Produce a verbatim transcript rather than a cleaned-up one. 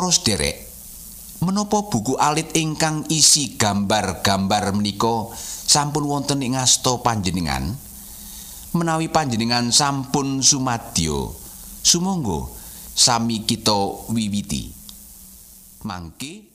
Para sedherek, menapa buku alit ingkang isi gambar-gambar menika sampun wonten ing ngasta panjenengan? Menawi panjenengan sampun sumadyo, sumangga sami kita wiwiti. Mangke